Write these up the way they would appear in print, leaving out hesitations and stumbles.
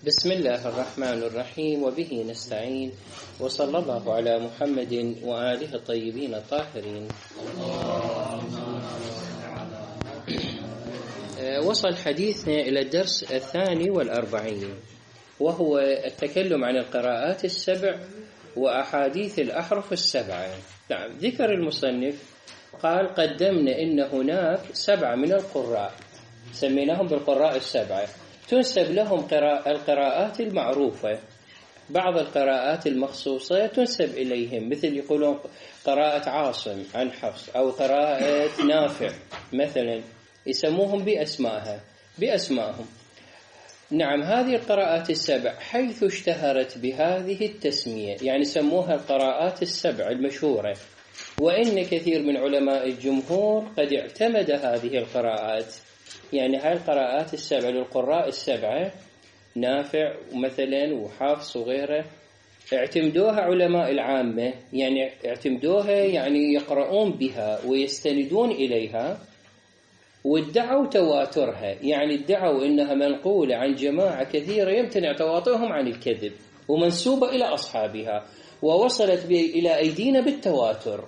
بسم الله الرحمن الرحيم، وبه نستعين، وصلى الله على محمد وآله الطيبين الطاهرين. وصل حديثنا إلى الدرس 42، وهو التكلم عن القراءات السبع وأحاديث الأحرف السبعة. نعم، ذكر المصنف قال: قدمنا إن هناك 7 من القراء سميناهم بالقراء السبعة، تنسب لهم القراءات المعروفة. بعض القراءات المخصوصة تنسب إليهم، مثل يقولون قراءة عاصم عن حفص، أو قراءة نافع مثلا، يسموهم بأسمائهم. نعم، هذه القراءات السبع حيث اشتهرت بهذه التسمية، يعني سموها القراءات السبع المشهورة. وإن كثير من علماء الجمهور قد اعتمد هذه القراءات، يعني هاي القراءات السبع للقراء السبعة نافع مثلا وحفص وغيره، اعتمدوها علماء العامة، يعني اعتمدوها يعني يقرؤون بها ويستندون إليها، وادعوا تواترها، يعني ادعوا إنها منقولة عن جماعة كثيرة يمتنع تواطؤهم عن الكذب، ومنسوبة إلى أصحابها، ووصلت إلى أيدينا بالتواتر.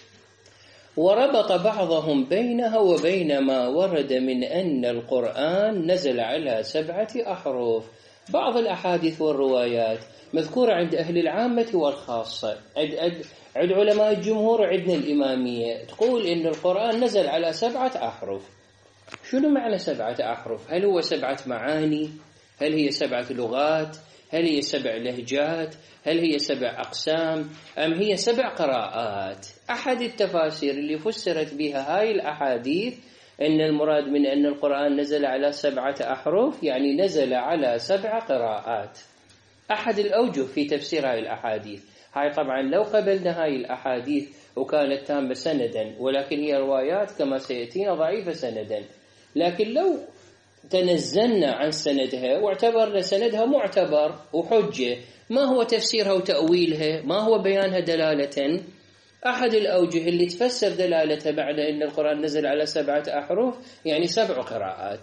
وربط بعضهم بينها وبين ما ورد من أن القرآن نزل على 7 أحرف. بعض الأحاديث والروايات مذكورة عند أهل العامة والخاصة، عند علماء الجمهور وعندنا الإمامية، تقول إن القرآن نزل على 7 أحرف. شنو معنى 7 أحرف؟ هل هو 7 معاني؟ هل هي 7 لغات؟ هل هي 7 لهجات؟ هل هي 7 أقسام؟ أم هي 7 قراءات؟ أحد التفاسير اللي فسرت بها هاي الأحاديث أن المراد من أن القرآن نزل على 7 أحرف، يعني نزل على 7 قراءات. أحد الأوجه في تفسير هاي الأحاديث. هاي طبعا لو قبلنا هاي الأحاديث وكانت تامة سندا، ولكن هي روايات كما سيأتينا ضعيفة سندا، لكن لو تنزلنا عن سندها واعتبرنا سندها معتبر وحجة، ما هو تفسيرها وتأويلها؟ ما هو بيانها دلالة؟ أحد الأوجه اللي تفسر دلالتها بعد أن القرآن نزل على 7 أحرف، يعني 7 قراءات.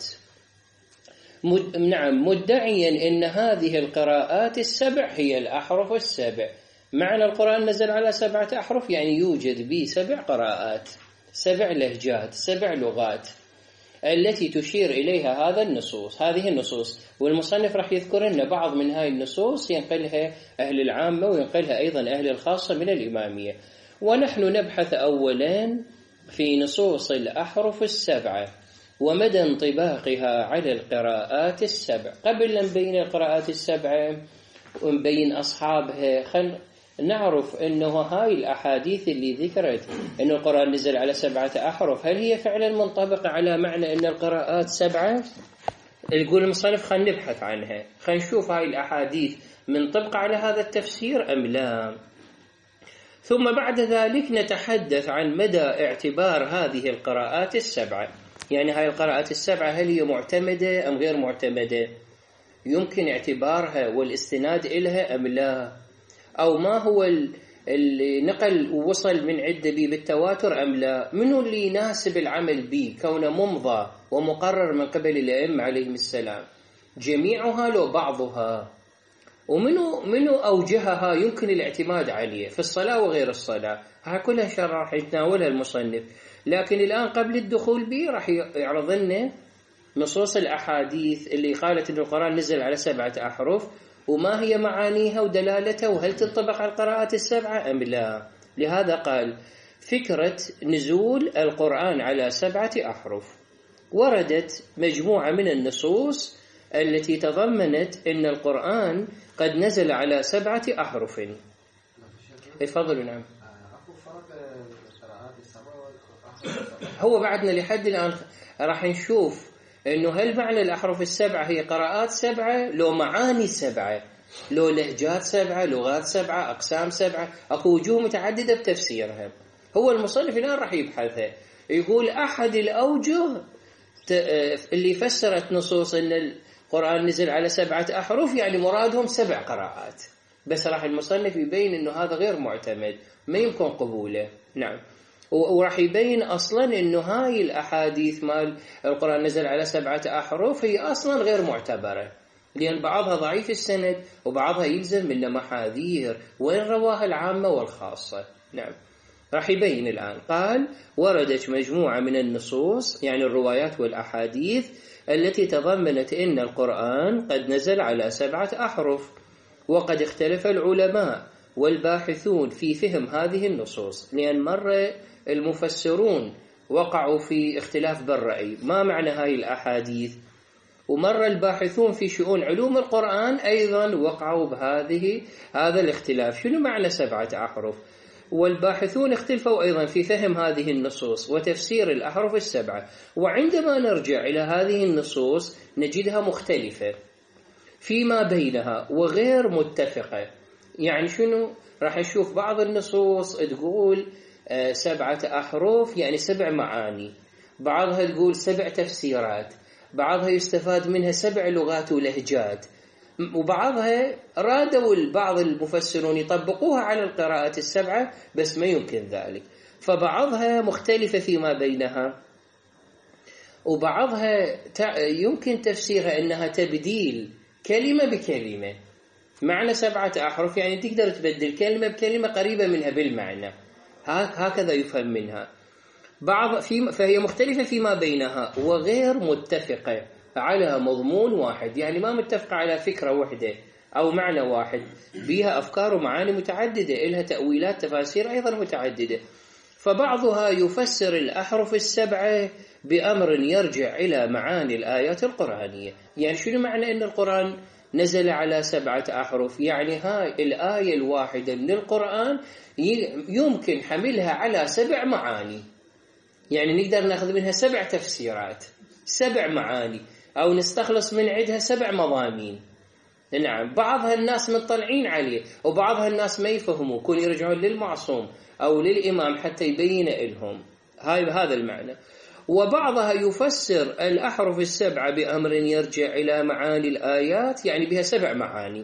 نعم، مدعيا أن هذه القراءات السبع هي الأحرف السبع. معنى القرآن نزل على 7 أحرف يعني يوجد به 7 قراءات، 7 لهجات، 7 لغات التي تشير إليها هذه النصوص. والمصنف راح يذكر لنا بعض من هاي النصوص ينقلها أهل العامة وينقلها أيضا أهل الخاصة من الإمامية. ونحن نبحث أولا في نصوص الأحرف السبعة ومدى انطباقها على القراءات السبع. قبل أن نبين القراءات السبعة ونبين أصحابها، نعرف أنه هاي الأحاديث اللي ذكرت أن القرآن نزل على 7 أحرف، هل هي فعلا منطبقة على معنى أن القراءات 7؟ يقول المصنف خلينا نبحث عنها، خلينا نشوف هاي الأحاديث منطبقة على هذا التفسير أم لا. ثم بعد ذلك نتحدث عن مدى اعتبار هذه القراءات السبعة، يعني هاي القراءات السبعة هل هي معتمدة أم غير معتمدة، يمكن اعتبارها والاستناد إلها أم لا، أو ما هو اللي نقل ووصل من عدة بي بالتواتر أم لا، منو اللي يناسب العمل به كونه ممضى ومقرر من قبل الأئمة عليهم السلام، جميعها لو بعضها، ومنو أوجهها يمكن الاعتماد عليه في الصلاة وغير الصلاة. ها كلها شرح راح يتناولها المصنف، لكن الآن قبل الدخول به راح يعرض لنا نصوص الأحاديث اللي قالت أن القرآن نزل على 7 أحرف، وما هي معانيها ودلالتها، وهل تنطبق على القراءات السبعة أم لا. لهذا قال: فكرة نزول القرآن على 7 أحرف، وردت مجموعة من النصوص التي تضمنت أن القرآن قد نزل على 7 أحرف. افضلوا. نعم، هو بعدنا لحد الآن راح نشوف أنه هل معنى الأحرف السبعة هي قراءات 7، لو معاني 7، لو لهجات 7، لغات 7، أقسام 7، أكو وجوه متعددة بتفسيرها. هو المصنف الآن راح يبحثها، يقول أحد الأوجه اللي فسرت نصوص أن القرآن نزل على 7 أحرف يعني مرادهم 7 قراءات، بس راح المصنف يبين أنه هذا غير معتمد، ما يمكن قبوله. نعم، وراح يبين أصلا أنه هاي الأحاديث مال القرآن نزل على 7 أحرف هي أصلا غير معتبرة، لأن بعضها ضعيف السند وبعضها يلزم منه محاذير وين رواها العامة والخاصة. نعم، راح يبين الآن. قال: وردت مجموعة من النصوص، يعني الروايات والأحاديث، التي تضمنت أن القرآن قد نزل على 7 أحرف، وقد اختلف العلماء والباحثون في فهم هذه النصوص، لأن مرة المفسرون وقعوا في اختلاف بالرأي ما معنى هاي الأحاديث، ومرة الباحثون في شؤون علوم القرآن أيضا وقعوا هذا الاختلاف، شنو معنى 7 أحرف؟ والباحثون اختلفوا أيضا في فهم هذه النصوص وتفسير الأحرف 7. وعندما نرجع إلى هذه النصوص نجدها مختلفة فيما بينها وغير متفقة. يعني شنو؟ راح نشوف بعض النصوص تقول 7 أحرف يعني 7 معاني، بعضها تقول 7 تفسيرات، بعضها يستفاد منها 7 لغات ولهجات، وبعضها رادوا بعض المفسرون يطبقوها على القراءات 7 بس ما يمكن ذلك، فبعضها مختلفة فيما بينها، وبعضها يمكن تفسيرها أنها تبديل كلمة بكلمة. معنى 7 أحرف يعني تقدر تبدل كلمة بكلمة قريبة منها بالمعنى، هكذا يفهم منها. فهي مختلفة فيما بينها وغير متفقة على مضمون واحد، يعني ما متفقة على فكرة واحدة أو معنى واحد، بها أفكار ومعاني متعددة، إلها تأويلات تفاسير أيضا متعددة. فبعضها يفسر الأحرف 7 بأمر يرجع إلى معاني الآيات القرآنية. يعني شنو معنى أن القرآن نزل على 7 أحرف؟ يعني هاي الآية الواحدة من القرآن يمكن حملها على 7 معاني، يعني نقدر ناخذ منها 7 تفسيرات، 7 معاني، أو نستخلص من عندها 7 مضامين. نعم، بعضها الناس مطلعين عليه وبعضها الناس ما يفهموا، كون يرجعون للمعصوم أو للإمام حتى يبين لهم هذا المعنى. وبعضها يفسر الأحرف 7 بأمر يرجع إلى معاني الآيات، يعني بها 7 معاني،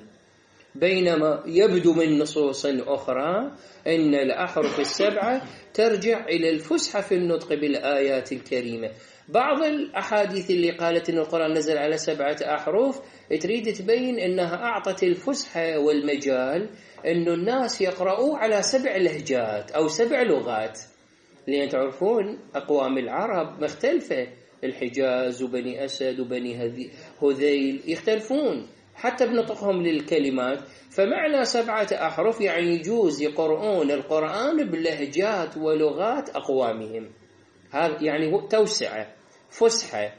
بينما يبدو من نصوص أخرى أن الأحرف 7 ترجع إلى الفسحة في النطق بالآيات الكريمة. بعض الأحاديث اللي قالت أن القرآن نزل على 7 أحرف تريد تبين أنها أعطت الفسحة والمجال أن الناس يقرؤوا على 7 لهجات أو 7 لغات، لأن تعرفون أقوام العرب مختلفة، الحجاز وبني أسد وبني هذيل يختلفون حتى بنطقهم للكلمات. فمعنى 7 أحرف يعني يجوز يقرؤون القرآن بلهجات ولغات أقوامهم، هذا يعني توسعة فسحة،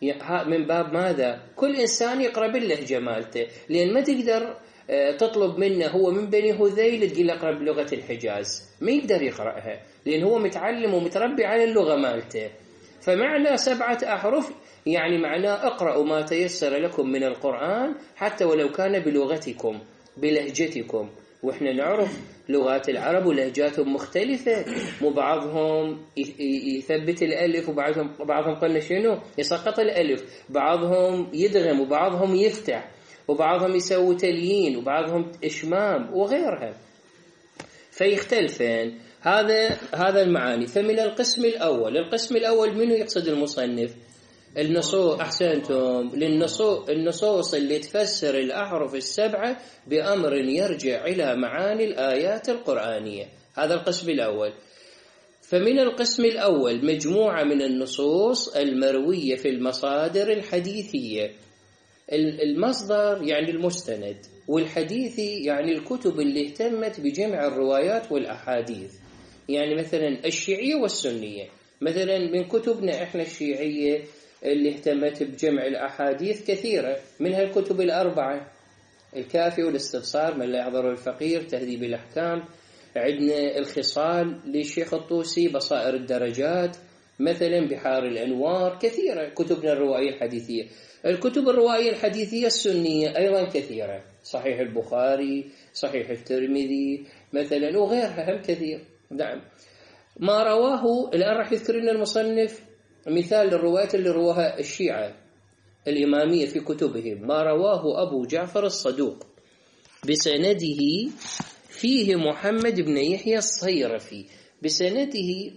من باب ماذا؟ كل إنسان يقرأ باللهجة مالته، لأن ما تقدر تطلب منه هو من بني هذيل تقول اقرأ بلغة الحجاز، ما يقدر يقرأها لأن هو متعلم ومتربي على اللغة مالته. فمعنى 7 أحرف يعني معناه اقرأوا ما تيسر لكم من القرآن حتى ولو كان بلغتكم بلهجتكم. وإحنا نعرف لغات العرب ولهجاتهم مختلفة، مو بعضهم يثبت الألف وبعضهم قلنا شنو يسقط الألف، بعضهم يدغم وبعضهم يفتح وبعضهم يسوي تليين وبعضهم إشمام وغيرها، فيختلفين هذا المعاني. فمن القسم الأول منه يقصد المصنف النصوص، أحسنتم، النصوص اللي تفسر الأحرف 7 بأمر يرجع إلى معاني الآيات القرآنية، هذا القسم الأول. فمن القسم الأول مجموعة من النصوص المروية في المصادر الحديثية. المصدر يعني المستند، والحديثي يعني الكتب اللي اهتمت بجمع الروايات والأحاديث، يعني مثلا الشيعية والسنية. مثلا من كتبنا احنا الشيعية اللي اهتمت بجمع الأحاديث كثيرة، منها الكتب 4 الكافي والاستبصار، من لا يعذر الفقير، تهذيب الأحكام، عندنا الخصال للشيخ الطوسي، بصائر الدرجات، مثلا بحار الأنوار، كثيرة كتبنا الروائية الحديثية. الكتب الروائية الحديثية السنية أيضا كثيرة، صحيح البخاري، صحيح الترمذي مثلا، وغيرها هم كثير. نعم، ما رواه الآن راح يذكر لنا المصنف مثال للروايات اللي رواها الشيعة الإمامية في كتبهم. ما رواه أبو جعفر الصدوق بسنده فيه محمد بن يحيى الصيرفي، بسنده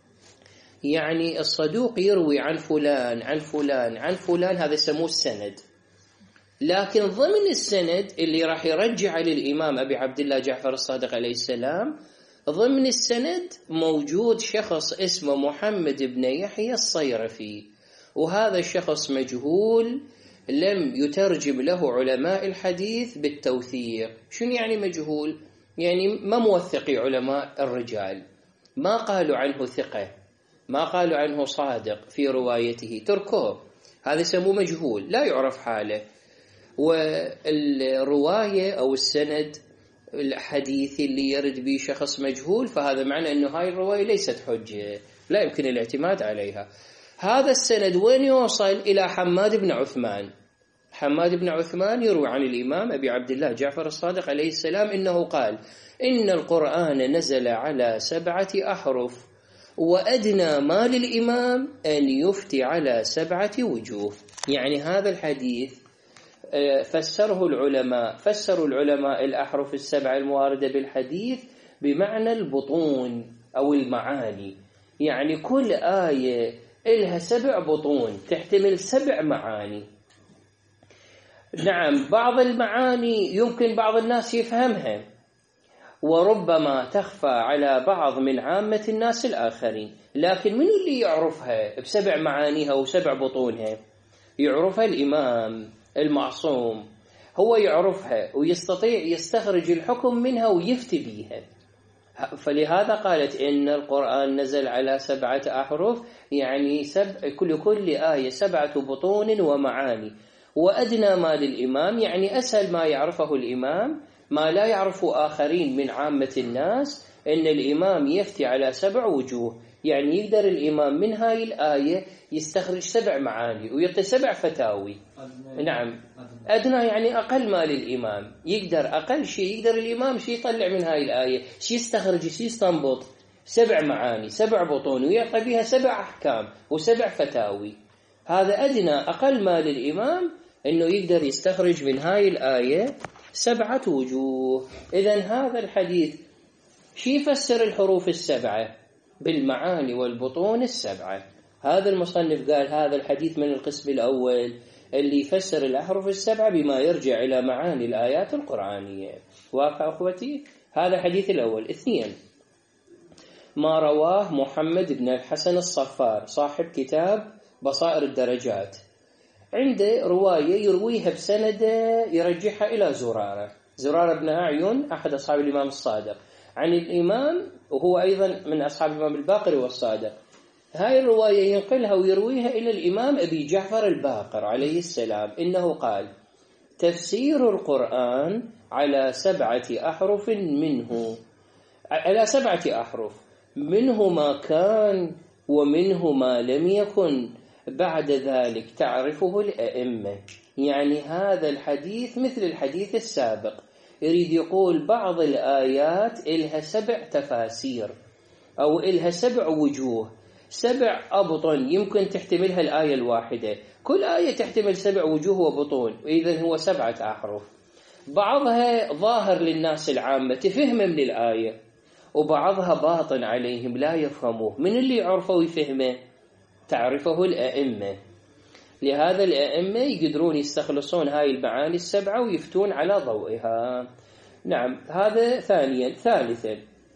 يعني الصدوق يروي عن فلان عن فلان عن فلان، هذا يسموه السند. لكن ضمن السند اللي راح يرجع للإمام أبي عبد الله جعفر الصادق عليه السلام، ضمن السند موجود شخص اسمه محمد بن يحيى الصيرفي، وهذا الشخص مجهول، لم يترجم له علماء الحديث بالتوثيق. شنو يعني مجهول؟ يعني ما موثقي علماء الرجال، ما قالوا عنه ثقة، ما قالوا عنه صادق في روايته، تركوه، هذا يسموه مجهول لا يعرف حاله. والرواية أو السند الحديث اللي يرد به شخص مجهول، فهذا معنى أنه هاي الرواية ليست حجة، لا يمكن الاعتماد عليها. هذا السند وين يوصل؟ إلى حماد بن عثمان. حماد بن عثمان يروي عن الإمام أبي عبد الله جعفر الصادق عليه السلام إنه قال: إن القرآن نزل على 7 أحرف، وأدنى ما للإمام أن يفتي على 7 وجوه. يعني هذا الحديث فسروا العلماء الأحرف السبعة المواردة بالحديث بمعنى البطون أو المعاني، يعني كل آية إلها 7 بطون تحتمل 7 معاني. نعم، بعض المعاني يمكن بعض الناس يفهمها، وربما تخفى على بعض من عامة الناس الآخرين، لكن من اللي يعرفها ب7 معانيها و7 بطونها؟ يعرفها الإمام المعصوم، هو يعرفها ويستطيع يستخرج الحكم منها ويفتي بيها. فلهذا قالت إن القرآن نزل على 7 أحرف، يعني كل آية 7 بطون ومعاني. وأدنى ما للإمام، يعني أسهل ما يعرفه الإمام، ما لا يعرفه آخرين من عامة الناس، إن الإمام يفتي على 7 وجوه، يعني يقدر الإمام من هاي الآية يستخرج 7 معاني ويعطي 7 فتاوي. نعم، أدنى يعني أقل ما للإمام، يقدر أقل شيء يقدر الإمام شيء يطلع من هاي الآية، شيء يستخرج، شيء يستنبط 7 معاني 7 بطون ويعطي بها 7 أحكام و7 فتاوي. هذا أدنى أقل ما للإمام إنه يقدر يستخرج من هاي الآية 7 وجوه. إذن هذا الحديث شي يفسر الحروف 7 بالمعاني والبطون 7. هذا المصنف قال هذا الحديث من القسم الأول اللي يفسر الأحرف 7 بما يرجع إلى معاني الآيات القرآنية. واقع أخوتي؟ هذا الحديث الأول. 2، ما رواه محمد بن الحسن الصفار صاحب كتاب بصائر الدرجات، عنده رواية يرويها بسند يرجحها إلى زرارة بن أعين أحد أصحاب الإمام الصادق عن الإمام، وهو أيضا من أصحاب الإمام الباقر والصادق. هاي الرواية ينقلها ويرويها إلى الإمام أبي جعفر الباقر عليه السلام إنه قال: تفسير القرآن على 7 أحرف، منه على 7 أحرف، منه ما كان ومنه ما لم يكن، بعد ذلك تعرفه الأئمة. يعني هذا الحديث مثل الحديث السابق، يريد يقول بعض الآيات إلها 7 تفاسير أو إلها 7 وجوه، 7 أبطن يمكن تحتملها الآية الواحدة، كل آية تحتمل 7 وجوه وبطون، وإذن هو 7 أحرف. بعضها ظاهر للناس العامة تفهم من الآية، وبعضها باطن عليهم لا يفهموه. من اللي يعرفه ويفهمه؟ تعرفه الأئمة. لهذا الأئمة يقدرون يستخلصون هاي المعاني 7 ويفتون على ضوئها. نعم، هذا ثانيا. ثالثا،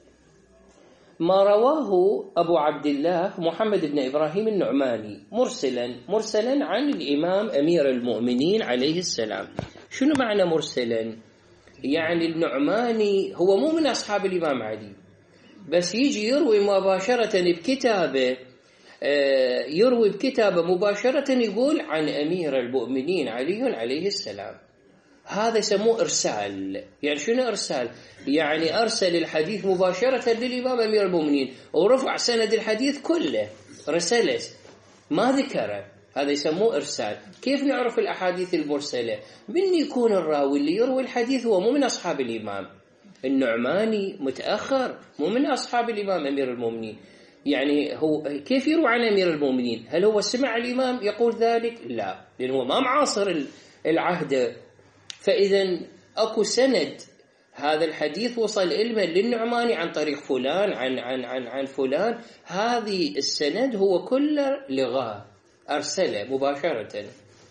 ما رواه أبو عبد الله محمد بن إبراهيم النعماني مرسلا عن الإمام أمير المؤمنين عليه السلام. شنو معنى مرسلا؟ يعني النعماني هو مو من أصحاب الإمام علي، بس يجي يروي مباشرة بكتابه، يروي بكتابه مباشرة يقول عن أمير المؤمنين علي عليه السلام. هذا يسموه إرسال. يعني شنو إرسال؟ يعني أرسل الحديث مباشرة للإمام أمير المؤمنين ورفع سند الحديث كله، رسله ما ذكره، هذا يسموه إرسال. كيف نعرف الأحاديث المرسلة؟ من يكون الراوي اللي يروي الحديث هو مو من أصحاب الإمام. النعماني متأخر، مو من أصحاب الإمام أمير المؤمنين. يعني هو كيف يروي عن أمير المؤمنين؟ هل هو سمع الإمام يقول ذلك؟ لا، لأنه ما معاصر العهد. فإذا أكو سند، هذا الحديث وصل علما للنعماني عن طريق فلان عن فلان، هذه السند هو كله لغاه، أرسله مباشرة.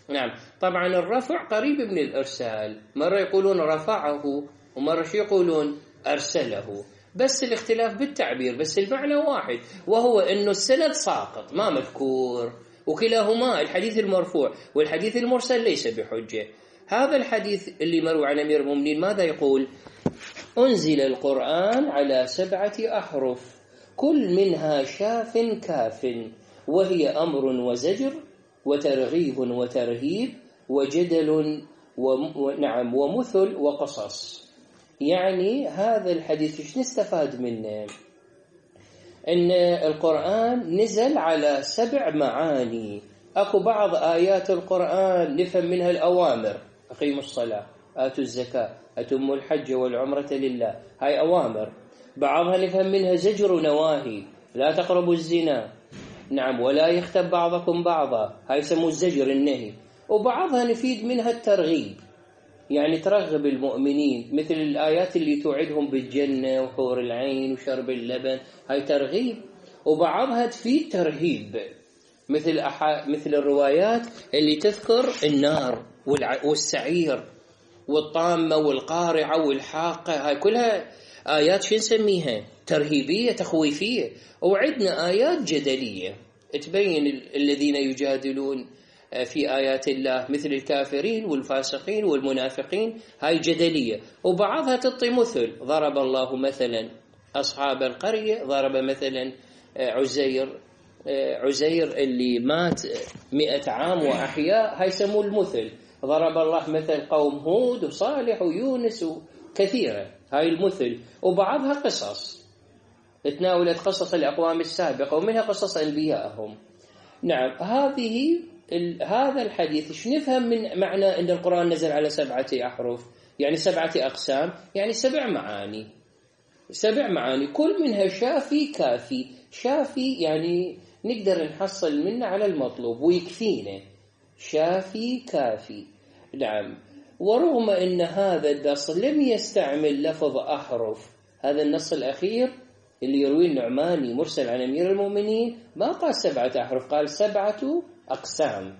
نعم. طبعا الرفع قريب من الإرسال، مرة يقولون رفعه ومرة شو يقولون أرسله، بس الاختلاف بالتعبير، بس المعنى واحد، وهو أنه السند ساقط ما مذكور، وكلاهما الحديث المرفوع والحديث المرسل ليس بحجة. هذا الحديث اللي مروي عن أمير المؤمنين ماذا يقول؟ أنزل القرآن على 7 أحرف كل منها شاف كاف، وهي أمر وزجر وترغيب وترهيب وجدل ونعم ومثل وقصص. يعني هذا الحديث ايش نستفاد منه؟ ان القرآن نزل على 7 معاني. اكو بعض آيات القرآن نفهم منها الأوامر، أقيموا الصلاة، آتوا الزكاة، أتموا الحج والعمرة لله، هاي أوامر. بعضها نفهم منها زجر ونواهي، لا تقربوا الزنا، نعم، ولا يغتب بعضكم بعضا، هاي يسموه الزجر النهي. وبعضها نفيد منها الترغيب، يعني ترغب المؤمنين، مثل الآيات اللي توعدهم بالجنة وحور العين وشرب اللبن، هاي ترغيب. وبعضها تفيد ترهيب، مثل الروايات اللي تذكر النار والسعير والطامة والقارعة والحاقة، هاي كلها آيات شو نسميها؟ ترهيبية تخويفية. وعندنا آيات جدلية تبين الذين يجادلون في آيات الله مثل الكافرين والفاسقين والمنافقين، هاي جدلية. وبعضها تعطي مثل، ضرب الله مثلا أصحاب القرية، ضرب مثلا عزير اللي مات 100 عام وأحياء، هاي يسموه المثل. ضرب الله مثل قوم هود وصالح ويونس وكثيرة، هاي المثل. وبعضها قصص تناولت قصص الأقوام السابقة ومنها قصص أنبيائهم. نعم، هذا الحديث ايش نفهم من معنى أن القرآن نزل على 7 أحرف؟ يعني 7 أقسام، يعني 7 معاني، 7 معاني كل منها شافي كافي. شافي يعني نقدر نحصل منه على المطلوب ويكفينا، شافي كافي. نعم. ورغم أن هذا النص لم يستعمل لفظ أحرف، هذا النص الأخير اللي يروي النعماني مرسل عن أمير المؤمنين ما قال 7 أحرف، قال 7 أقسام،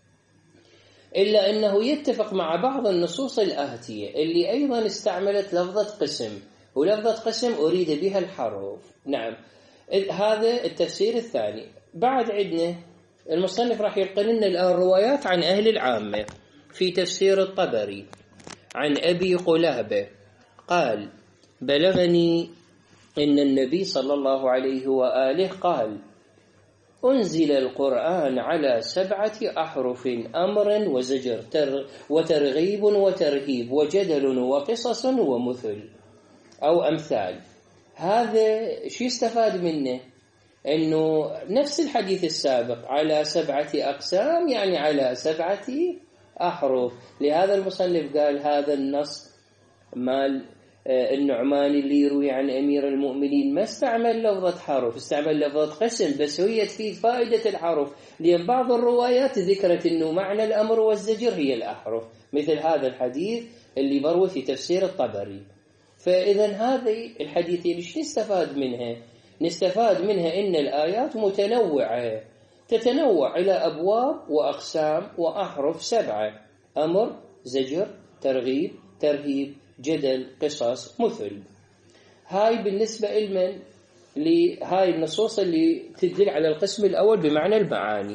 إلا أنه يتفق مع بعض النصوص الآتية اللي أيضا استعملت لفظة قسم، ولفظة قسم أريد بها الحرف. نعم، هذا التفسير الثاني. بعد عندنا المصنف راح ينقل لنا الآن روايات عن أهل العامة في تفسير الطبري عن أبي قلابة قال: بلغني إن النبي صلى الله عليه وآله قال: أنزل القرآن على 7 أحرف أمر وزجر وترغيب وترهيب وجدل وقصص ومثل أو أمثال. هذا شو يستفاد منه؟ أنه نفس الحديث السابق على 7 أقسام، يعني على 7 أحرف. لهذا المصنف قال هذا النص مال النعمان اللي يروي عن أمير المؤمنين ما استعمل لفظة حرف، استعمل لفظة قسم، بس هي تفيد فائدة الحرف، لأن بعض الروايات ذكرت أنه معنى الأمر والزجر هي الأحرف، مثل هذا الحديث اللي مروي في تفسير الطبري. فإذا هذه الحديثين ايش نستفاد منها؟ نستفاد منها إن الآيات متنوعة، تتنوع إلى أبواب وأقسام وأحرف 7، أمر، زجر، ترغيب، ترهيب، جدل، قصص، مثل. هاي بالنسبة لمن؟ لهاي النصوص اللي تدل على القسم الأول بمعنى المعاني.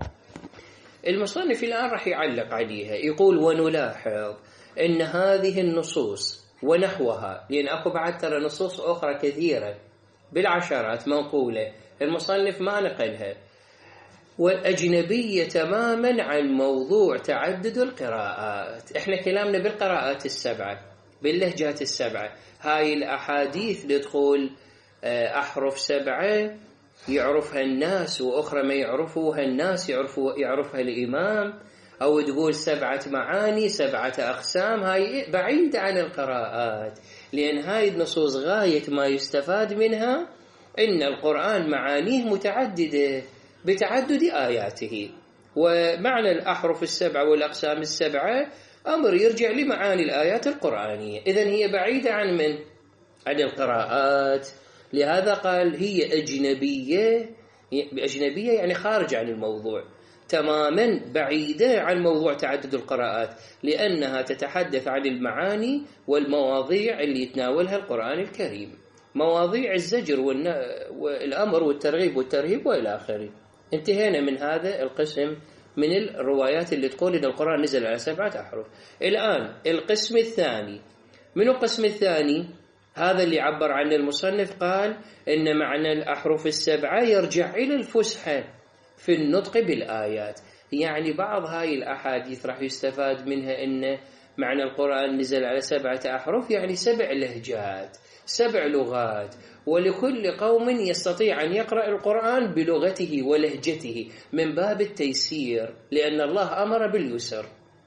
المصنف الآن راح يعلق عليها، يقول: ونلاحظ أن هذه النصوص ونحوها، لأن أكو بعد ترى نصوص أخرى كثيرة بالعشرات منقولة المصنف ما نقلها، والأجنبية تماما عن موضوع تعدد القراءات. إحنا كلامنا بالقراءات 7 باللهجات 7. هاي الأحاديث اللي تقول أحرف 7 يعرفها الناس وأخرى ما يعرفوها الناس، يعرفها الإمام، أو تقول 7 معاني 7 أقسام، هاي بعيدة عن القراءات، لأن هاي النصوص غاية ما يستفاد منها إن القرآن معانيه متعددة بتعدد آياته، ومعنى الأحرف 7 والأقسام 7 أمر يرجع لمعاني الآيات القرآنية. إذن هي بعيدة عن من؟ عن القراءات. لهذا قال هي أجنبية يعني خارج عن الموضوع، تماما بعيدة عن موضوع تعدد القراءات، لأنها تتحدث عن المعاني والمواضيع اللي يتناولها القرآن الكريم، مواضيع الزجر والأمر والترغيب والترهيب وإلى آخره. انتهينا من هذا القسم من الروايات اللي تقول إن القرآن نزل على 7 أحرف. الآن القسم الثاني، من القسم الثاني هذا اللي عبر عنه المصنف، قال إن معنى الأحرف ال7 يرجع إلى الفسحة في النطق بالآيات. يعني بعض هاي الأحاديث راح يستفاد منها إن معنى القرآن نزل على 7 أحرف، يعني 7 لهجات، 7 لغات، ولكل قوم يستطيع أن يقرأ القرآن بلغته ولهجته من باب التيسير، لأن الله أمر باليسر.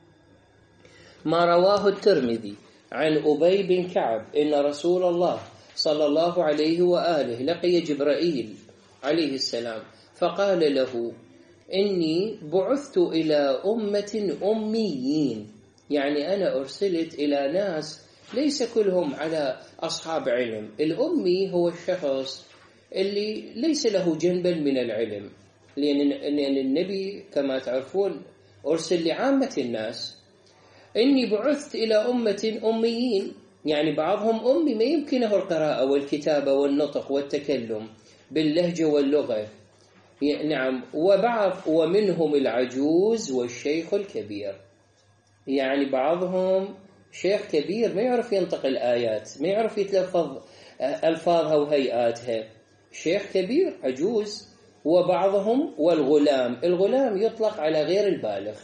ما رواه الترمذي عن أبي بن كعب إن رسول الله صلى الله عليه وآله لقي جبرائيل عليه السلام فقال له: إني بعثت إلى أمة أميين، يعني أنا أرسلت إلى ناس ليس كلهم على أصحاب علم. الأمي هو الشخص اللي ليس له جنبا من العلم، لأن النبي كما تعرفون أرسل لعامة الناس. إني بعثت إلى أمة أميين، يعني بعضهم أمي ما يمكنه القراءة والكتابة والنطق والتكلم باللهجة واللغة، نعم، ومنهم العجوز والشيخ الكبير، يعني بعضهم شيخ كبير ما يعرف ينطق الآيات، ما يعرف يتلفظ ألفاظها وهيئاتها، شيخ كبير عجوز. وبعضهم والغلام، الغلام يطلق على غير البالغ،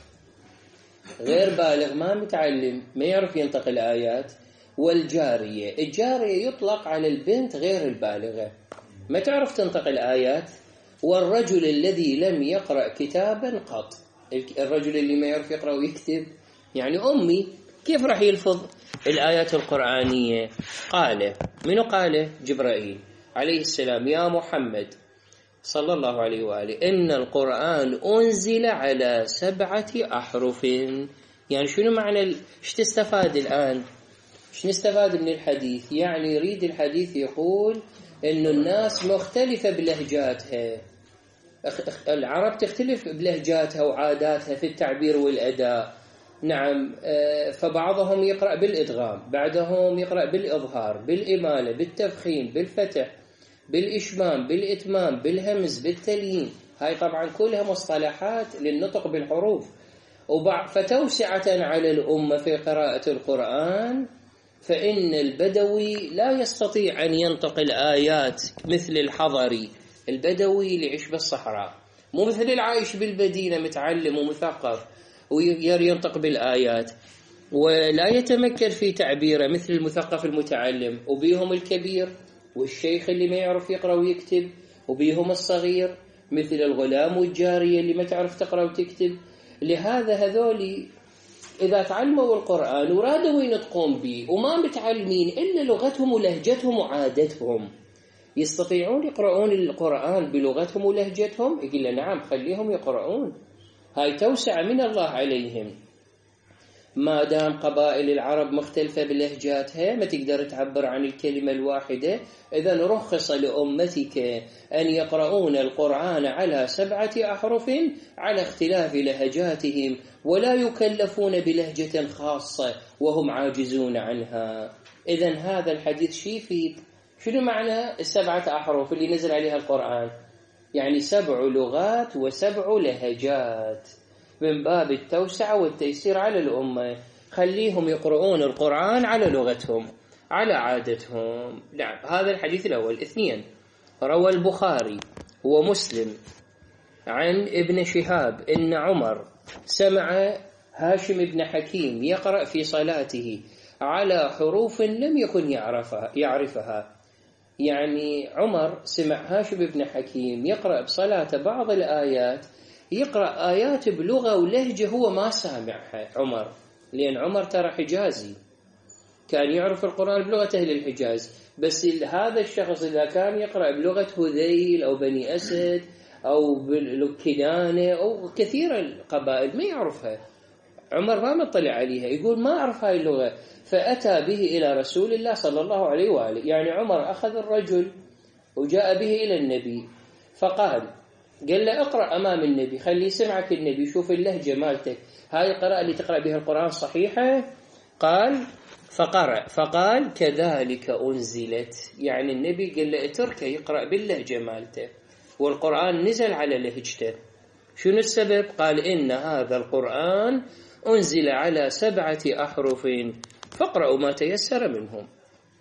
غير بالغ ما متعلم ما يعرف ينطق الآيات. والجارية، الجارية يطلق على البنت غير البالغة ما تعرف تنطق الآيات. والرجل الذي لم يقرأ كتابا قط، الرجل اللي ما يعرف يقرأ ويكتب يعني أمي، كيف راح يلفظ الآيات القرآنية؟ قال، منو قال؟ جبرائيل عليه السلام: يا محمد صلى الله عليه وآله إن القرآن أنزل على 7 أحرف. يعني شنو معنى ايش تستفاد الآن؟ ايش نستفاد من الحديث؟ يعني يريد الحديث يقول إنه الناس مختلفة بلهجاتها، العرب تختلف بلهجاتها وعاداتها في التعبير والأداء، نعم. فبعضهم يقرأ بالإدغام، بعضهم يقرأ بالإظهار، بالإمالة، بالتفخيم، بالفتح، بالإشمام، بالإتمام، بالهمز، بالتليين. هاي طبعا كلها مصطلحات للنطق بالحروف. فتوسعة على الأمة في قراءة القرآن، فإن البدوي لا يستطيع أن ينطق الآيات مثل الحضري، البدوي اللي يعيش بالصحراء، مو مثل العايش بالمدينة متعلم ومثقف وينطق بالآيات، ولا يتمكن في تعبيره مثل المثقف المتعلم. وبيهم الكبير والشيخ اللي ما يعرف يقرأ ويكتب، وبيهم الصغير مثل الغلام والجارية اللي ما تعرف تقرأ وتكتب. لهذا هذولي إذا تعلموا القرآن ورادوا ينطقون به وما متعلمين إلا لغتهم ولهجتهم وعادتهم، يستطيعون يقرؤون القرآن بلغتهم ولهجتهم؟ يقول نعم، خليهم يقرؤون، هاي توسع من الله عليهم. ما دام قبائل العرب مختلفة بلهجاتها ما تقدر تعبر عن الكلمة الواحدة، إذن رخص لأمتك أن يقرؤون القرآن على 7 أحرف على اختلاف لهجاتهم، ولا يكلفون بلهجة خاصة وهم عاجزون عنها. إذن هذا الحديث شي فيه؟ شنو معنى 7 أحرف اللي نزل عليها القرآن؟ يعني 7 لغات و7 لهجات، من باب التوسعة والتيسير على الأمة، خليهم يقرؤون القرآن على لغتهم على عادتهم. نعم، هذا الحديث الأول. 2، روى البخاري ومسلم عن ابن شهاب إن عمر سمع هاشم بن حكيم يقرأ في صلاته على حروف لم يكن يعرفها. يعني عمر سمع هاشم بن حكيم يقرأ بصلاة بعض الآيات، يقرأ آيات بلغة ولهجة هو ما سامعها عمر، لأن عمر ترى حجازي كان يعرف القرآن بلغة أهل الحجاز. بس هذا الشخص إذا كان يقرأ بلغة هذيل أو بني أسد أو بالكنانة أو كثير القبائل ما يعرفها، عمر ما مطلع عليها، يقول ما أعرف هاي اللغة. فأتى به إلى رسول الله صلى الله عليه وآله، يعني عمر أخذ الرجل وجاء به إلى النبي فقال قال له اقرأ أمام النبي، خلي يسمعك النبي، شوف اللهجة مالتك، هاي القراءة اللي تقرأ بها القرآن صحيحة؟ فقال كذلك أنزلت، يعني النبي قال له اتركه يقرأ باللهجة مالته، والقرآن نزل على لهجته. شنو السبب؟ قال إن هذا القرآن أنزل على 7 أحرف فاقرأوا ما تيسر منهم.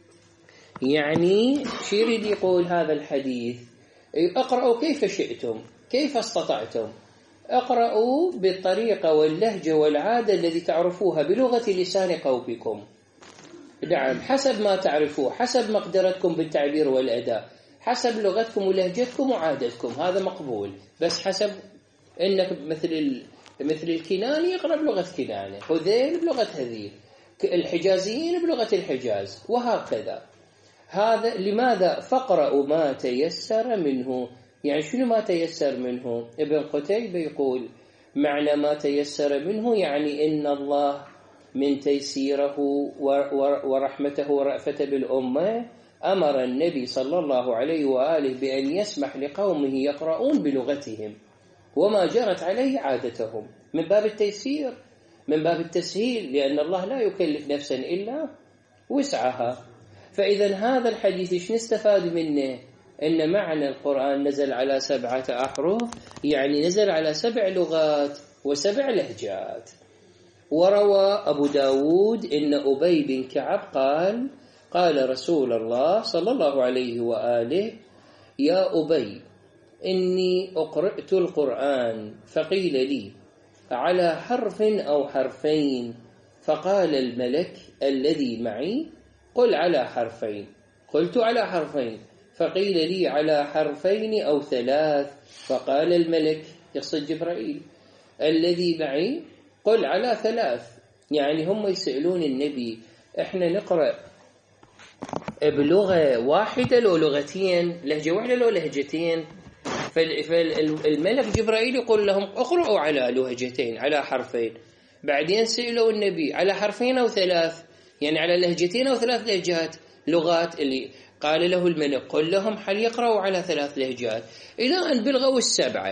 يعني شو يريد يقول هذا الحديث؟ اقرأوا كيف شئتم، كيف استطعتم، اقرأوا بالطريقة واللهجة والعادة الذي تعرفوها بلغة لسان قومكم. نعم، حسب ما تعرفوه، حسب مقدرتكم بالتعبير والأداء، حسب لغتكم ولهجتكم وعادتكم، هذا مقبول. بس حسب إنك مثل الكناني يقرأ بلغة كنانة، هذيل بلغة هذيل، الحجازيين بلغة الحجاز، وهكذا. هذا لماذا؟ فاقرأوا ما تيسر منه. يعني شنو ما تيسر منه؟ ابن قتيبة يقول معنى ما تيسر منه يعني إن الله من تيسيره ورحمته ورأفته بالأمة أمر النبي صلى الله عليه وآله بأن يسمح لقومه يقرؤون بلغتهم وما جرت عليه عادتهم، من باب التيسير، من باب التسهيل، لأن الله لا يكلف نفسا إلا وسعها. فإذا هذا الحديث ايش نستفاد منه؟ إن معنى القرآن نزل على 7 أحرف، يعني نزل على 7 لغات و7 لهجات. وروى أبو داود إن أبي بن كعب قال رسول الله صلى الله عليه وآله يا أبي إني أقرأت القرآن فقيل لي على حرف أو حرفين، فقال الملك الذي معي قل على حرفين، قلت على حرفين، فقيل لي على حرفين أو 3، فقال الملك يقصد جبرائيل الذي معي قل على 3. يعني هم يسألون النبي احنا نقرأ بلغة واحدة لو لغتين، لهجة واحدة لو لهجتين؟ فالملك جبرائيل يقول لهم اقرأوا على لهجتين، على حرفين. بعدين سألوا النبي على حرفين أو 3، يعني على لهجتين أو 3 لهجات، لغات. اللي قال له الملك قل لهم حل يقرأوا على 3 لهجات، إلى أن بلغوا 7،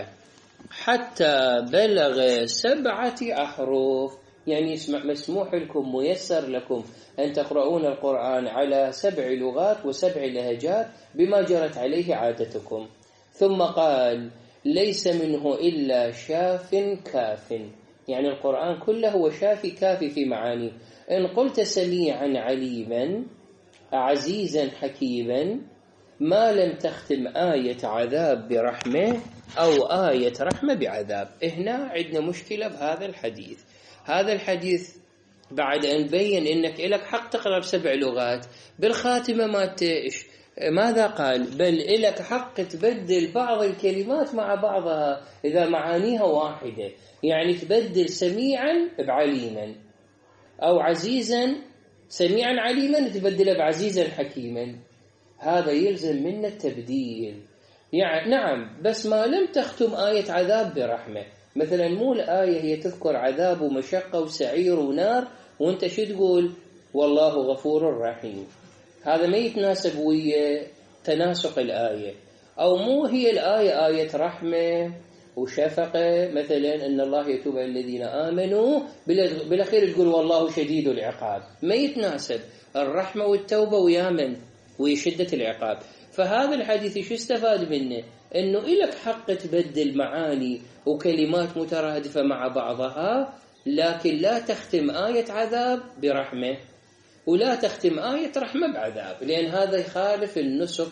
حتى بلغ 7 أحرف. يعني مسموح لكم، ميسر لكم أن تقرؤون القرآن على 7 لغات و7 لهجات بما جرت عليه عادتكم. ثم قال ليس منه إلا شاف كاف، يعني القرآن كله هو شافي كافي في معانيه. إن قلت سميعا عليما عزيزا حكيما ما لم تختم آية عذاب برحمة أو آية رحمة بعذاب. هنا عندنا مشكلة بهذا الحديث. هذا الحديث بعد أن بين إنك إلك حق تقرأ ب7 لغات، بالخاتمة ماذا قال؟ بل إلك حق تبدل بعض الكلمات مع بعضها إذا معانيها واحدة، يعني تبدل سميعا بعليما، أو عزيزا سميعا عليما تبدله بعزيزا حكيما. هذا يلزم منا التبديل. يعني نعم، بس ما لم تختم آية عذاب برحمة. مثلا مو الآية هي تذكر عذاب ومشقة وسعير ونار وانت شو تقول؟ والله غفور رحيم. هذا ما يتناسب ويا تناسق الآية. أو مو هي الآية آية رحمة وشفقة، مثلا أن الله يتوب على الذين آمنوا، بالأخير تقول والله شديد العقاب. ما يتناسب الرحمة والتوبة ويا من؟ ويشدة العقاب. فهذا الحديث شو استفاد منه؟ أنه إلك حق تبدل معاني وكلمات مترادفة مع بعضها، لكن لا تختم آية عذاب برحمة ولا تختم آية رحمة بعذاب، لأن هذا يخالف النسق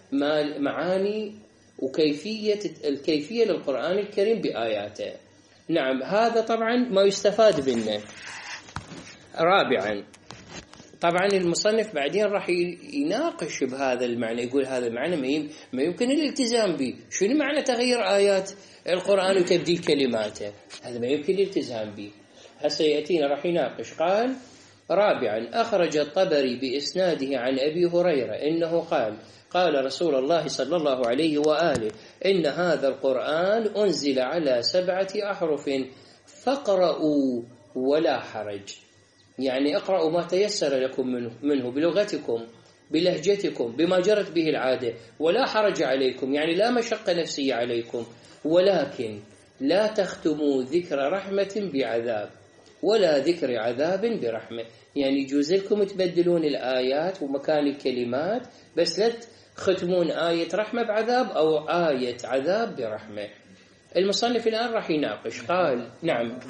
معاني الكيفية للقرآن الكريم بآياته. نعم، هذا طبعا ما يستفاد منه. رابعا، طبعا المصنف بعدين راح يناقش بهذا المعنى، يقول هذا المعنى ما يمكن الالتزام به. شنو معنى تغيير آيات القرآن وتبديل كلماته؟ هذا ما يمكن الالتزام به. هسه يأتينا راح يناقش. قال رابعا، أخرج الطبري بإسناده عن أبي هريرة إنه قال رسول الله صلى الله عليه وآله إن هذا القرآن أنزل على 7 أحرف فاقرؤوا ولا حرج. يعني اقرأوا ما تيسر لكم منه بلغتكم، بلهجتكم بما جرت به العادة، ولا حرج عليكم، يعني لا مشقة نفسية عليكم، ولكن لا تختموا ذكر رحمة بعذاب ولا ذكر عذاب برحمة. يعني يجوز لكم تبدلون الآيات ومكان الكلمات، بس لا تختمون آية رحمة بعذاب أو آية عذاب برحمة. المصنف الآن راح يناقش. قال نعم،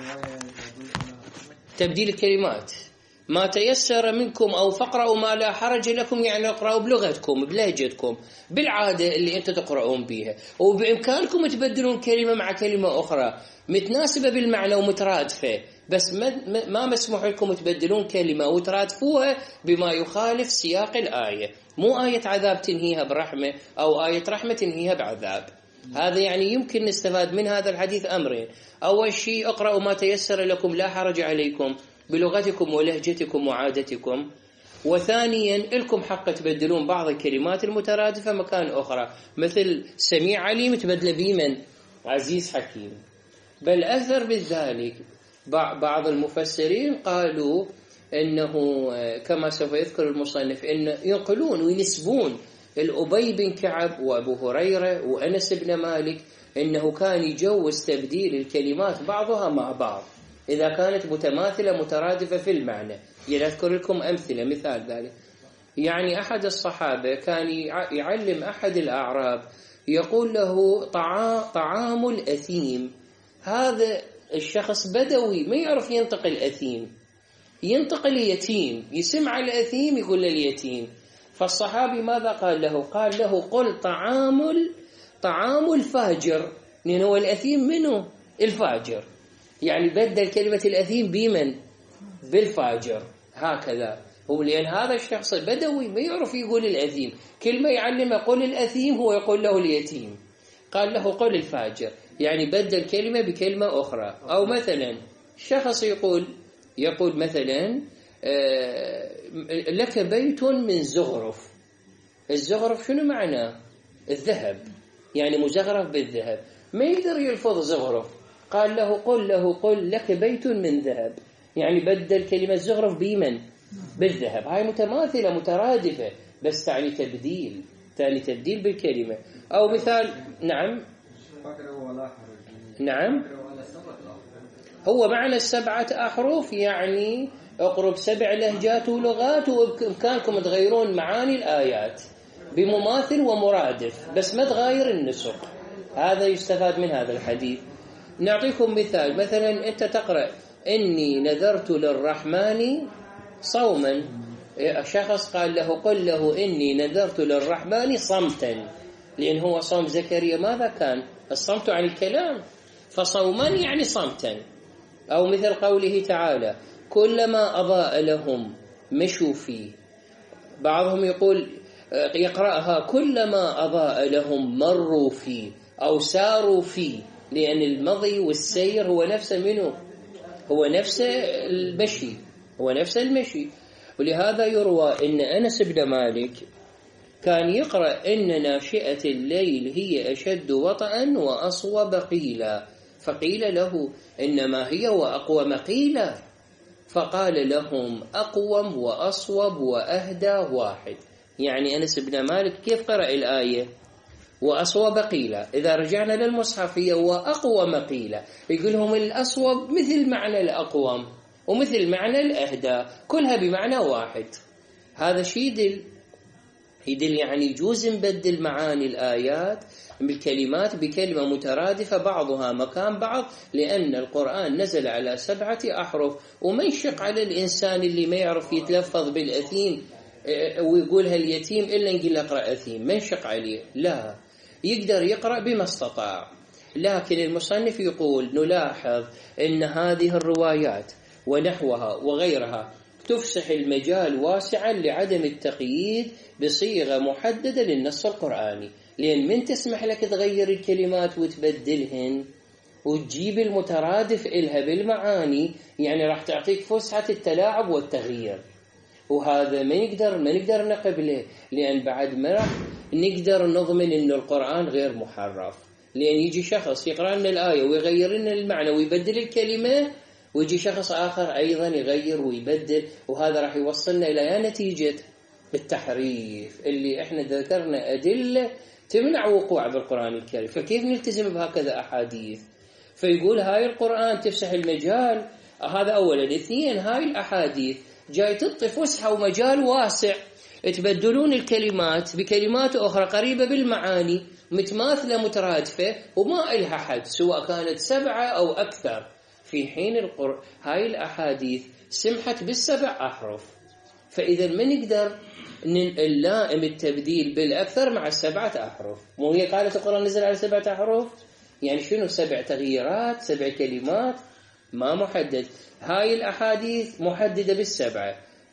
تبديل الكلمات ما تيسر منكم أو فقرأوا ما لا حرج لكم، يعني اقرأوا بلغتكم بلهجتكم بالعادة اللي أنت تقرؤون بها، وبإمكانكم تبدلون كلمة مع كلمة أخرى متناسبة بالمعنى ومترادفة، بس ما مسموح لكم تبدلون كلمة وترادفوها بما يخالف سياق الآية. مو آية عذاب تنهيها برحمة أو آية رحمة تنهيها بعذاب. هذا يعني يمكن نستفاد من هذا الحديث أمرين: أول شيء اقرأوا ما تيسر لكم لا حرج عليكم بلغتكم ولهجتكم وعادتكم، وثانيا لكم حق تبدلون بعض الكلمات المترادفة مكان أخرى، مثل سميع عليم تبدل بمن عزيز حكيم. بل أكثر بذلك بعض المفسرين قالوا إنه كما سوف يذكر المصنف إن ينقلون وينسبون الأبي بن كعب وأبو هريرة وأنس بن مالك إنه كان يجوز تبديل الكلمات بعضها مع بعض إذا كانت متماثلة مترادفة في المعنى. يذكر لكم أمثلة. مثال ذلك يعني أحد الصحابة كان يعلم أحد الأعراب، يقول له طعام الأثيم. هذا الشخص بدوي ما يعرف ينطق الأثيم، ينطق اليتيم، يسمع الأثيم يقول اليتيم. فالصحابي ماذا قال له؟ قال له قل طعام الفاجر، لأنه الأثيم منه الفاجر، يعني بدل كلمة الأثيم بمن؟ بالفاجر. هكذا هو، لأن هذا الشخص بدوي ما يعرف يقول الأثيم، كلمة يعلم قل الأثيم هو يقول له اليتيم. قال له قل الفاجر، يعني بدل كلمة بكلمة أخرى. أو مثلا شخص يقول مثلا لك بيت من زخرف. الزخرف شنو معناه؟ الذهب، يعني مزخرف بالذهب. ما يقدر يلفظ زخرف، قال له قل لك بيت من ذهب، يعني بدل كلمة زخرف بمن؟ بالذهب. هاي متماثلة مترادفة، بس تعني تبديل بالكلمة. أو مثال نعم هو معنى 7 أحرف، يعني اقرب 7 لهجات ولغات، وبإمكانكم تغيرون معاني الآيات بمماثل ومرادف، بس ما تغير النسق. هذا يستفاد من هذا الحديث. نعطيكم مثال. مثلا أنت تقرأ إني نذرت للرحمن صوما، شخص قال له قل له إني نذرت للرحمن صمتا، لأن هو صوم زكريا ماذا كان؟ الصمت عن الكلام، فصوما يعني صمتا. أو مثل قوله تعالى كلما أضاء لهم مشوا فيه. بعضهم يقرأها كلما أضاء لهم مروا فيه أو ساروا فيه، لأن المضي والسير هو نفسه منه، هو نفس المشي. ولهذا يروى إن أنس بن مالك كان يقرأ إن ناشئة الليل هي أشد وطئا وأصوب قيلا، فقيل له إنما هي وأقوم قيلا، فقال لهم أقوم وأصوب وأهدى واحد. يعني أنس بن مالك كيف قرأ الآية؟ وأصوب قيلا. إذا رجعنا للمصحف هي وأقوم قيلا، يقولهم الأصوب مثل معنى الأقوم ومثل معنى الأهدى، كلها بمعنى واحد. هذا شيء يدل يعني يجوز نبدل معاني الآيات بالكلمات بكلمة مترادفة بعضها مكان بعض، لأن القرآن نزل على 7 أحرف، وما يشق على الإنسان اللي ما يعرف يتلفظ بالأثيم ويقولها اليتيم إلا نقول اقرأ أثيم، ما يشق عليه، لا، يقدر يقرأ بما استطاع. لكن المصنف يقول نلاحظ أن هذه الروايات ونحوها وغيرها تفسح المجال واسعا لعدم التقييد بصيغة محددة للنص القرآني، لأن من تسمح لك تغير الكلمات وتبدلهن وتجيب المترادف إلها بالمعاني، يعني راح تعطيك فسحة التلاعب والتغيير، وهذا ما نقدر نقبله، لأن بعد ما راح نقدر نضمن إنه القرآن غير محرف. لأن يجي شخص يقرأ لنا الآية ويغير لنا المعنى ويبدل الكلمة، ويجي شخص آخر أيضا يغير ويبدل، وهذا راح يوصلنا إلى نتيجة بالتحريف اللي احنا ذكرنا أدلة تمنع وقوع بالقرآن الكريم، فكيف نلتزم بهكذا أحاديث؟ فيقول هاي القرآن تفسح المجال، هذا أولا. اثنين، هاي الأحاديث جاي تعطي فسحة ومجال واسع، تبدلون الكلمات بكلمات أخرى قريبة بالمعاني متماثلة مترادفة وما إلها حد، سواء كانت 7 أو أكثر، في حين هاي الأحاديث سمحت ب7 أحرف. فإذا ما نقدر نلائم التبديل بالأكثر مع 7 أحرف. مو هي قالت القرآن نزل على 7 أحرف؟ يعني شنو 7 تغييرات، 7 كلمات؟ ما محدد. هاي الأحاديث محددة ب7،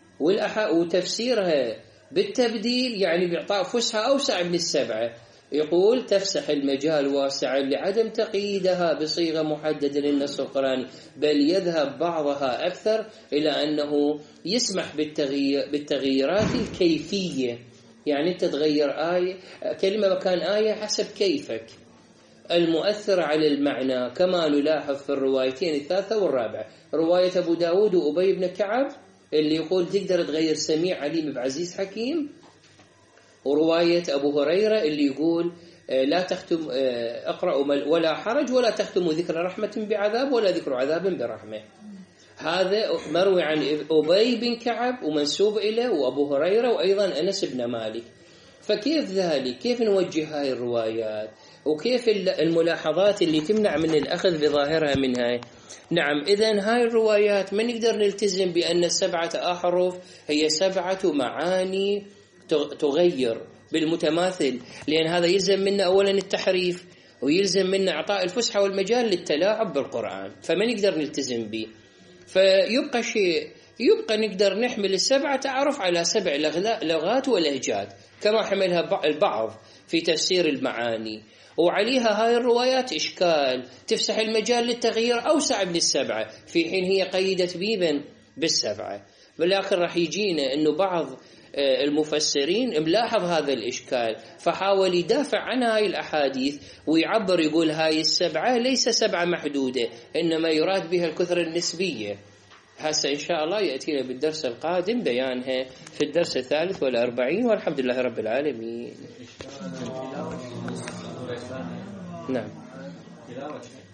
وتفسيرها بالتبديل يعني بإعطاء فسحة أوسع من 7. يقول تفسح المجال واسعا لعدم تقييدها بصيغة محددة للنص القرآني، بل يذهب بعضها أكثر إلى أنه يسمح بالتغييرات الكيفية. يعني أنت تغير آية كلمة مكان آية حسب كيفك المؤثر على المعنى، كما نلاحظ في الروايتين الثالثة والرابعة، رواية أبو داود وأبي بن كعب اللي يقول تقدر تغير سميع عليم بعزيز حكيم، ورواية أبو هريرة اللي يقول لا تختم اقرأوا ولا حرج ولا تختم ذكر رحمة بعذاب ولا ذكر عذاب برحمة. هذا مروي عن أبي بن كعب ومنسوب إليه وأبو هريرة وأيضا أنس بن مالك. فكيف ذلك؟ كيف نوجه هاي الروايات؟ وكيف الملاحظات اللي تمنع من الأخذ بظاهرها منها؟ نعم، إذن هاي الروايات ما نقدر نلتزم بأن 7 أحرف هي 7 معاني تغير بالمتماثل، لأن هذا يلزم منا أولا التحريف، ويلزم منا إعطاء الفسحة والمجال للتلاعب بالقرآن، فما نقدر نلتزم به. فيبقى شيء، يبقى نقدر نحمل 7 أحرف على 7 لغات ولهجات كما حملها البعض في تفسير المعاني، وعليها هاي الروايات إشكال تفسح المجال للتغيير أوسع من 7 في حين هي قيدت بيبا بال7. بالآخر راح يجينا أنه بعض المفسرين ملاحظ هذا الإشكال فحاول يدافع عن هاي الأحاديث ويعبر يقول هاي 7 ليس 7 محدودة، إنما يراد بها الكثرة النسبية. هسه إن شاء الله يأتينا بالدرس القادم بيانها في الدرس 43، والحمد لله رب العالمين. نعم.